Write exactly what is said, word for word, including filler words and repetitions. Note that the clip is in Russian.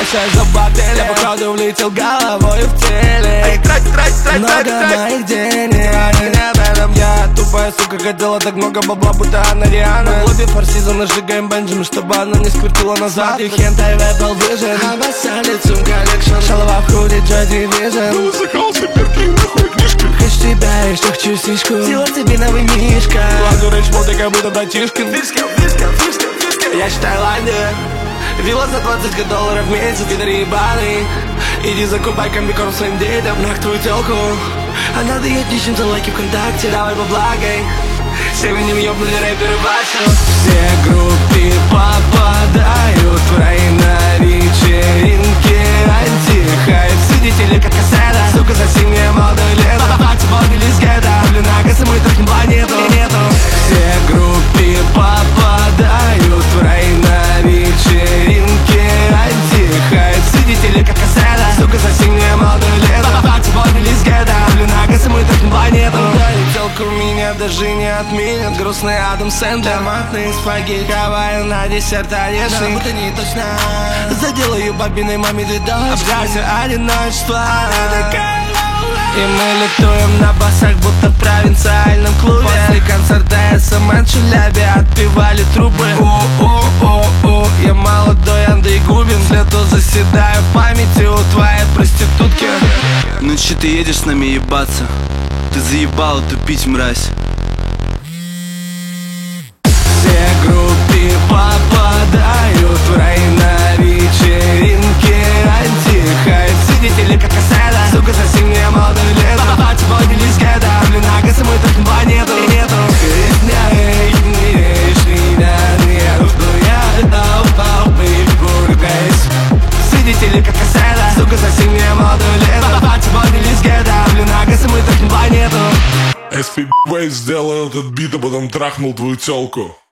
Большой забатели, я походу влетел головой в теле. Много моих денег, они не об этом. Я тупая сука, хотела так много бабла, будто она Риана. В лобби форсизона сжигаем Бенджами, чтобы она не сквертила назад. И хентай в Apple Vision, обоссали Цум коллекшн. Шалова в худе Joy Division. Закался перки, нахуй книжка. Хочу тебя, еще хочу сишку. Сделать тебе новый мишка. Ладно, речь моды, как будто братишкин. Я считаю Таиланде. Вилла за двадцать долларов в месяц, пидори ебаный. Иди закупай комбикорм своим детям, нах твою телку. А надо ей ищем за лайки ВКонтакте, давай поблагай. Семенем ёбнули рэперы Васю. Все группы попадают в рай на вечеринке. Антихайп, судители как кассета. Сука, за синее молодое лето. Бабати богали с гетто. Блин, агасы мы трахнем планету. Все группы попадают в рай на вечеринке. Антихайп, судители как кассета. Сука, за синее молодое лето. Бабати богали с гетто. Блин, агасы мы трахнем планету. Телку меня даже не отменят. Грустный Адам Сэндлер. Томатные спагетти, Гавайи на десерт одежды. Будто не точно. Заделаю бабиной маме видос. Обжался одиночество. И мы летуем на басах, будто в провинциальном клубе. После концерта эс эм эн в Челябе отпевали трубы. О-о-о-о, я молодой Андрей Губин. Лето заседаю в памяти у твоей проститутки. Ну че ты едешь с нами ебаться? Ты заебала тупить, мразь. Все группы попадают в рай на вечеринке. Антихайп, свидетели как кассета. Сука, за синее молодое лето. Бабати богали с гетто. Блин, агасы мы трахнем планету. Нету свидетели как кассета. Сука, за синее молодое лето. Бабати богали с гетто. Блин, агасы мы трахнем планету. эс пи Waze сделал этот бит, а потом трахнул твою телку.